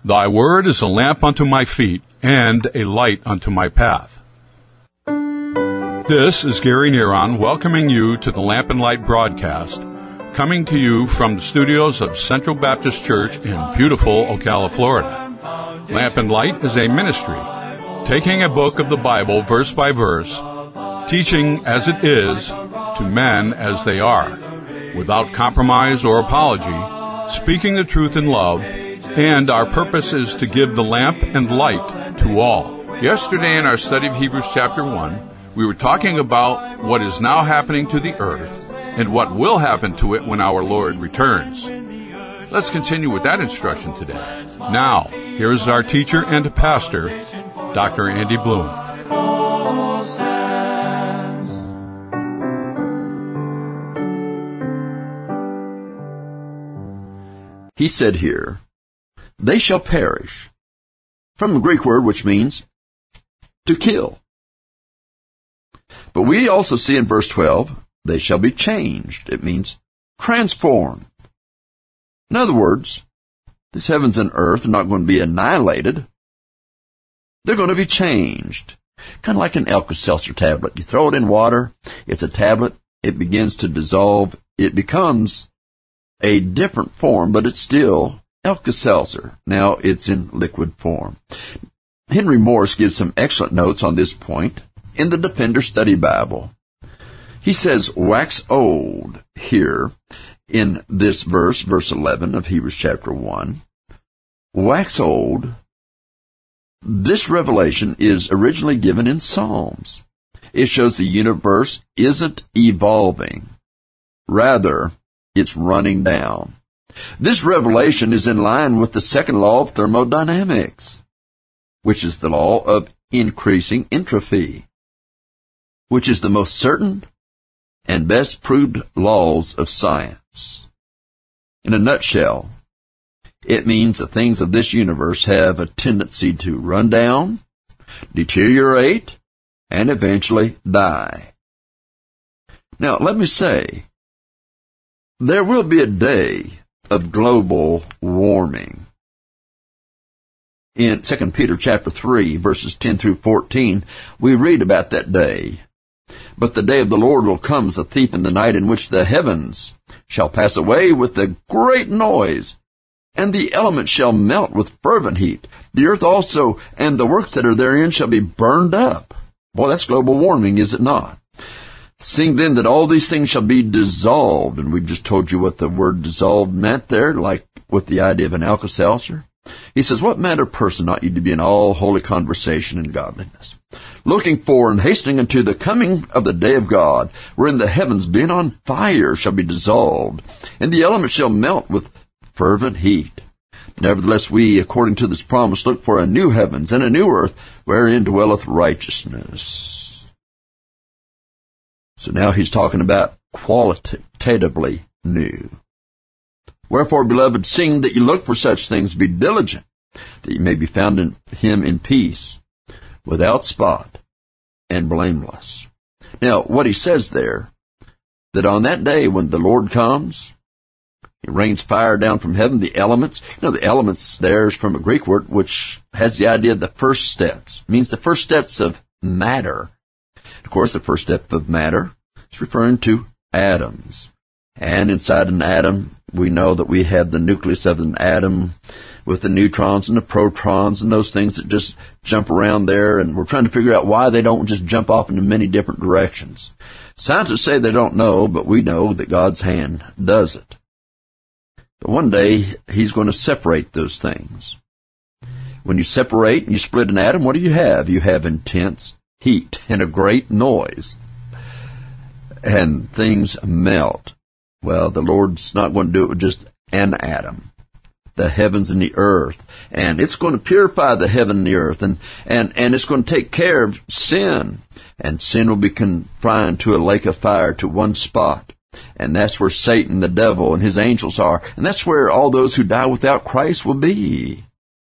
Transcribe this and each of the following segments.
Thy word is a lamp unto my feet, and a light unto my path. This is Gary Neron welcoming you to the Lamp and Light broadcast, coming to you from the studios of Central Baptist Church in beautiful Ocala, Florida. Lamp and Light is a ministry, taking a book of the Bible verse by verse, teaching as it is to men as they are, without compromise or apology, speaking the truth in love, and our purpose is to give the lamp and light to all. Yesterday in our study of Hebrews chapter 1, we were talking about what is now happening to the earth and what will happen to it when our Lord returns. Let's continue with that instruction today. Now, here is our teacher and pastor, Dr. Andy Bloom. He said here, they shall perish, from the Greek word which means to kill. But we also see in verse 12, they shall be changed. It means transformed. In other words, these heavens and earth are not going to be annihilated. They're going to be changed. Kind of like an Alka-Seltzer tablet. You throw it in water, it's a tablet, it begins to dissolve, it becomes a different form, but it's still Alka-Seltzer. Now it's in liquid form. Henry Morse gives some excellent notes on this point in the Defender Study Bible. He says, wax old here in this verse, verse 11 of Hebrews chapter 1. Wax old. This revelation is originally given in Psalms. It shows the universe isn't evolving. Rather, it's running down. This revelation is in line with the second law of thermodynamics, which is the law of increasing entropy, which is the most certain and best proved laws of science. In a nutshell, it means that things of this universe have a tendency to run down, deteriorate, and eventually die. Now, let me say, there will be a day of global warming. In 2 Peter chapter 3, verses 10 through 14, we read about that day. But the day of the Lord will come as a thief in the night, in which the heavens shall pass away with a great noise, and the elements shall melt with fervent heat. The earth also and the works that are therein shall be burned up. Boy, that's global warming, is it not? Seeing then that all these things shall be dissolved, and we've just told you what the word dissolved meant there, like with the idea of an Alka-Seltzer. He says, what manner of person ought you to be in all holy conversation and godliness, looking for and hastening unto the coming of the day of God, wherein the heavens being on fire shall be dissolved, and the elements shall melt with fervent heat. Nevertheless, we, according to this promise, look for a new heavens and a new earth, wherein dwelleth righteousness. So now he's talking about qualitatively new. Wherefore, beloved, seeing that you look for such things, be diligent, that you may be found in him in peace, without spot, and blameless. Now, what he says there, that on that day when the Lord comes, he rains fire down from heaven, the elements. The elements there is from a Greek word which has the idea of the first steps. It means the first steps of matter. Of course, the first step of matter is referring to atoms. And inside an atom, we know that we have the nucleus of an atom with the neutrons and the protons and those things that just jump around there. And we're trying to figure out why they don't just jump off into many different directions. Scientists say they don't know, but we know that God's hand does it. But one day, he's going to separate those things. When you separate and you split an atom, what do you have? You have intense heat and a great noise. And things melt. Well, the Lord's not going to do it with just an atom. The heavens and the earth. And it's going to purify the heaven and the earth. And it's going to take care of sin. And sin will be confined to a lake of fire, to one spot. And that's where Satan, the devil, and his angels are. And that's where all those who die without Christ will be.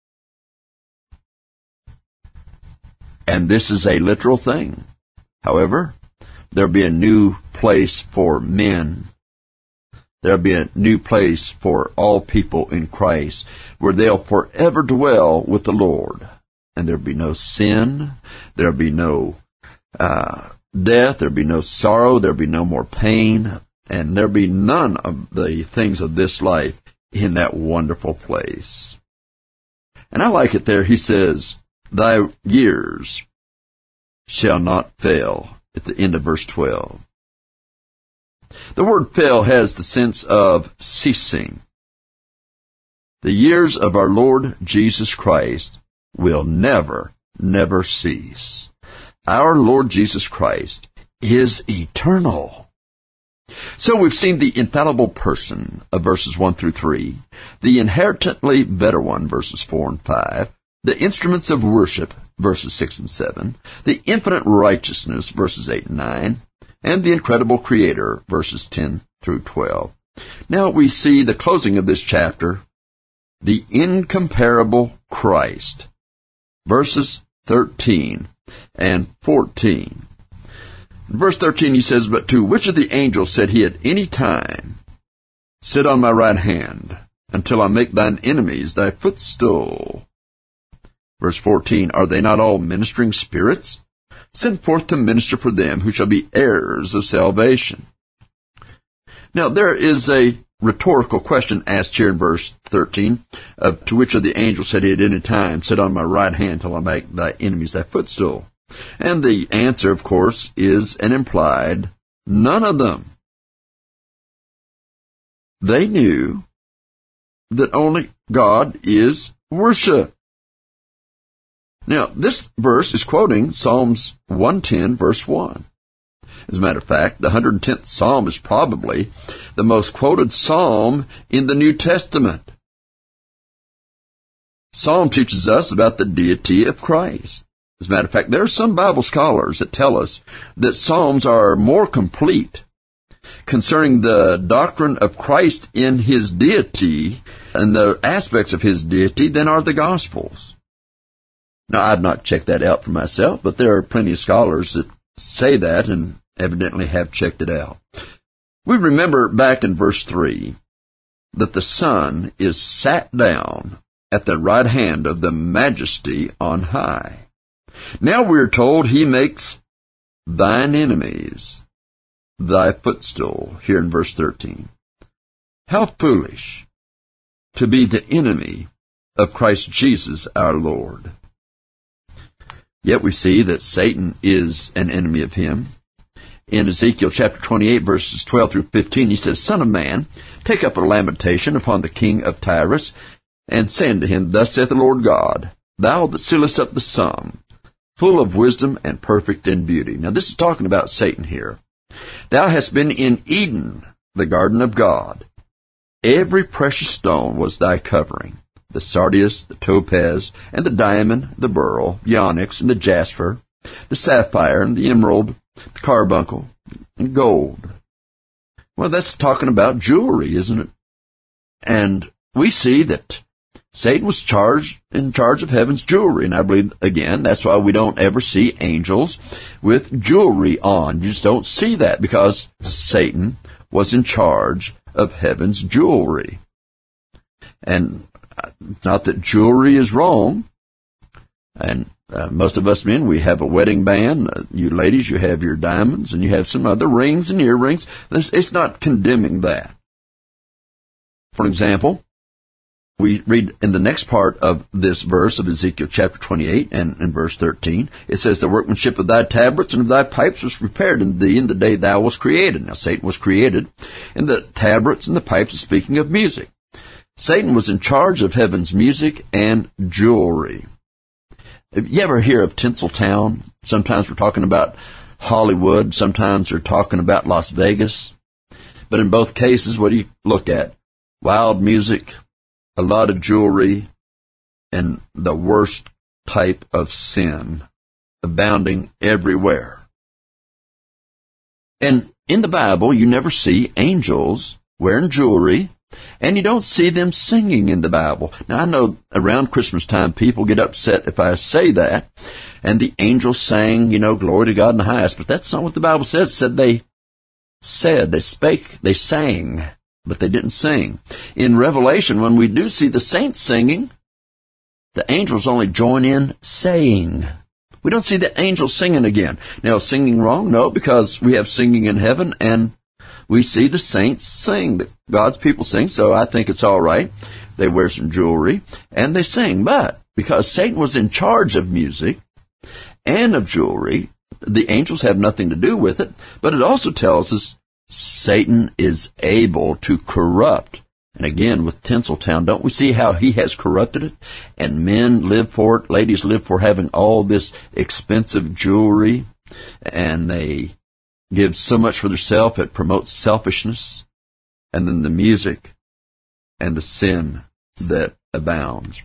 And this is a literal thing. However, there'll be a new place for men There'll be a new place for all people in Christ where they'll forever dwell with the Lord. And there'll be no sin, there'll be no death, there'll be no sorrow, there'll be no more pain, and there'll be none of the things of this life in that wonderful place. And I like it there. He says, thy years shall not fail, at the end of verse 12. The word fail has the sense of ceasing. The years of our Lord Jesus Christ will never, never cease. Our Lord Jesus Christ is eternal. So we've seen the infallible person of verses 1 through 3, the inherently better one, verses 4 and 5, the instruments of worship, verses 6 and 7, the infinite righteousness, verses 8 and 9, and the incredible Creator, verses 10 through 12. Now we see the closing of this chapter, the incomparable Christ, verses 13 and 14. In verse 13 he says, but to which of the angels said he at any time, sit on my right hand, until I make thine enemies thy footstool? Verse 14, are they not all ministering spirits? Sent forth to minister for them who shall be heirs of salvation. Now there is a rhetorical question asked here in verse 13, to which of the angels said he at any time, sit on my right hand till I make thy enemies thy footstool? And the answer, of course, is an implied none of them. They knew that only God is worship. Now, this verse is quoting Psalms 110, verse 1. As a matter of fact, the 110th Psalm is probably the most quoted psalm in the New Testament. Psalm teaches us about the deity of Christ. As a matter of fact, there are some Bible scholars that tell us that Psalms are more complete concerning the doctrine of Christ in his deity and the aspects of his deity than are the Gospels. Now, I've not checked that out for myself, but there are plenty of scholars that say that and evidently have checked it out. We remember back in verse 3 that the Son is sat down at the right hand of the Majesty on high. Now we are told he makes thine enemies thy footstool, here in verse 13. How foolish to be the enemy of Christ Jesus our Lord. Yet we see that Satan is an enemy of him. In Ezekiel chapter 28, verses 12 through 15, he says, Son of man, take up a lamentation upon the king of Tyrus, and say unto him, Thus saith the Lord God, thou that sealest up the sum, full of wisdom and perfect in beauty. Now this is talking about Satan here. Thou hast been in Eden, the garden of God. Every precious stone was thy covering, the sardius, the topaz, and the diamond, the beryl, the onyx, and the jasper, the sapphire, and the emerald, the carbuncle, and gold. Well, that's talking about jewelry, isn't it? And we see that Satan was in charge of heaven's jewelry, and I believe, again, that's why we don't ever see angels with jewelry on. You just don't see that because Satan was in charge of heaven's jewelry. And not that jewelry is wrong, and most of us men, we have a wedding band. You ladies, you have your diamonds, and you have some other rings and earrings. It's not condemning that. For example, we read in the next part of this verse of Ezekiel chapter 28 and in verse 13, it says, The workmanship of thy tabrets and of thy pipes was prepared in thee in the day thou wast created. Now, Satan was created, and the tabrets and the pipes are speaking of music. Satan was in charge of heaven's music and jewelry. You ever hear of Tinseltown? Sometimes we're talking about Hollywood. Sometimes we're talking about Las Vegas. But in both cases, what do you look at? Wild music, a lot of jewelry, and the worst type of sin abounding everywhere. And in the Bible, you never see angels wearing jewelry, and you don't see them singing in the Bible. Now, I know around Christmas time, people get upset if I say that, and the angels sang, glory to God in the highest, but that's not what the Bible says. It said they spake, they sang but they didn't sing. In Revelation, when we do see the saints singing, the angels only join in saying. We don't see the angels singing again. Now, singing wrong? No, because we have singing in heaven, and we see the saints sing. God's people sing, so I think it's all right. They wear some jewelry, and they sing. But because Satan was in charge of music and of jewelry, the angels have nothing to do with it. But it also tells us Satan is able to corrupt. And again, with Tinseltown, don't we see how he has corrupted it? And men live for it, ladies live for having all this expensive jewelry, and they give so much for themselves, it promotes selfishness, and then the music and the sin that abounds.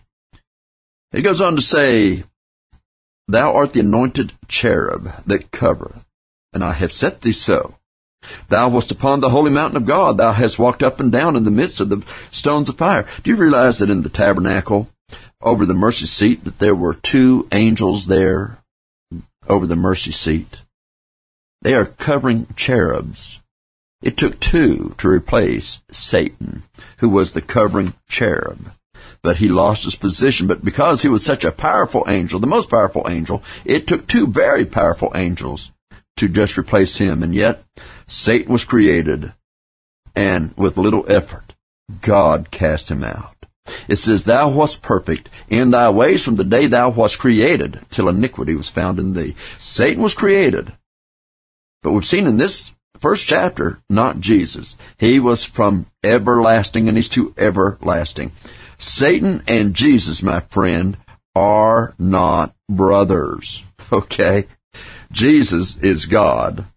It goes on to say, Thou art the anointed cherub that covereth, and I have set thee so. Thou wast upon the holy mountain of God. Thou hast walked up and down in the midst of the stones of fire. Do you realize that in the tabernacle, over the mercy seat, that there were 2 angels there over the mercy seat? They are covering cherubs. It took 2 to replace Satan, who was the covering cherub. But he lost his position. But because he was such a powerful angel, the most powerful angel, it took 2 very powerful angels to just replace him. And yet, Satan was created, and with little effort, God cast him out. It says, Thou wast perfect in thy ways from the day thou wast created, till iniquity was found in thee. Satan was created, but we've seen in this first chapter, not Jesus. He was from everlasting, and he's to everlasting. Satan and Jesus, my friend, are not brothers, okay? Jesus is God.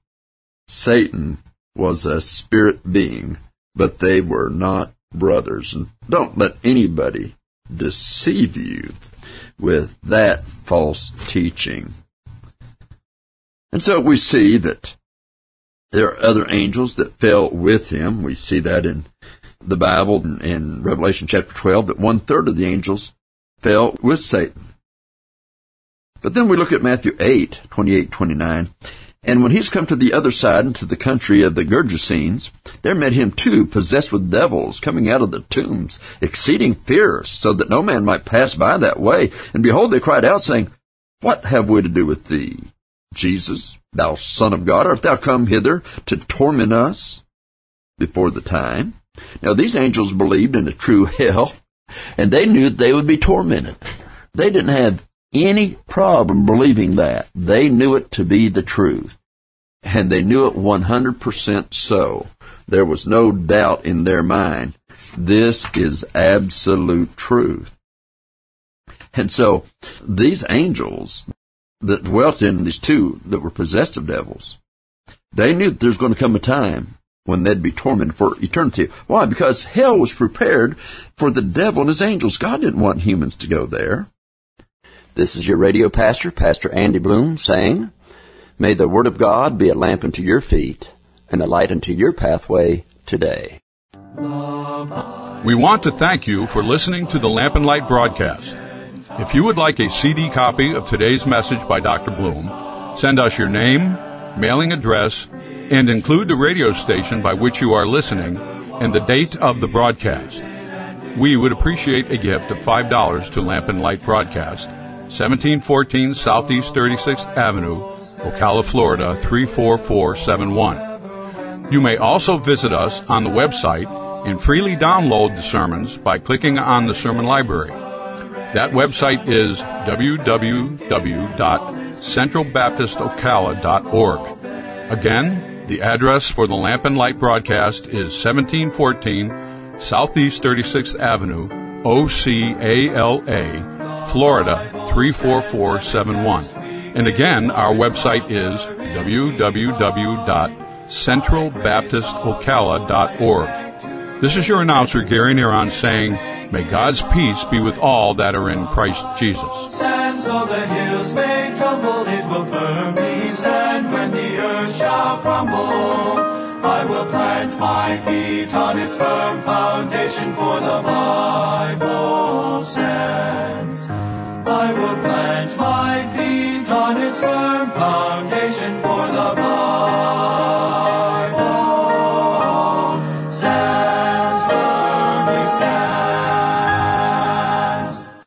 Satan was a spirit being, but they were not brothers. And don't let anybody deceive you with that false teaching. And so we see that there are other angels that fell with him. We see that in the Bible, in Revelation chapter 12, that 1/3 of the angels fell with Satan. But then we look at Matthew 8:28-29. And when he's come to the other side, into the country of the Gergesenes, there met him 2 possessed with devils, coming out of the tombs, exceeding fierce, so that no man might pass by that way. And behold, they cried out, saying, What have we to do with thee, Jesus, thou Son of God? Art thou come hither to torment us before the time? Now these angels believed in a true hell, and they knew they would be tormented. They didn't have any problem believing that. They knew it to be the truth. And they knew it 100% so. There was no doubt in their mind. This is absolute truth. And so these angels that dwelt in these 2 that were possessed of devils, they knew that there was going to come a time when they'd be tormented for eternity. Why? Because hell was prepared for the devil and his angels. God didn't want humans to go there. This is your radio pastor, Pastor Andy Bloom, saying, May the Word of God be a lamp unto your feet and a light unto your pathway today. We want to thank you for listening to the Lamp and Light broadcast. If you would like a CD copy of today's message by Dr. Bloom, send us your name, mailing address, and include the radio station by which you are listening and the date of the broadcast. We would appreciate a gift of $5 to Lamp and Light Broadcast, 1714 Southeast 36th Avenue, Ocala, Florida 34471. You may also visit us on the website and freely download the sermons by clicking on the sermon library. That website is www.centralbaptistocala.org. Again, the address for the Lamp and Light broadcast is 1714 Southeast 36th Avenue, Ocala, Florida 34471. And again, our website is www.centralbaptistocala.org. This is your announcer, Gary Neron, saying, May God's peace be with all that are in Christ Jesus. Stand so the hills may tumble, it will firmly stand when the earth shall crumble. I will plant my feet on its firm foundation, for the Bible stands. I will plant my feet on its firm foundation, for the Bible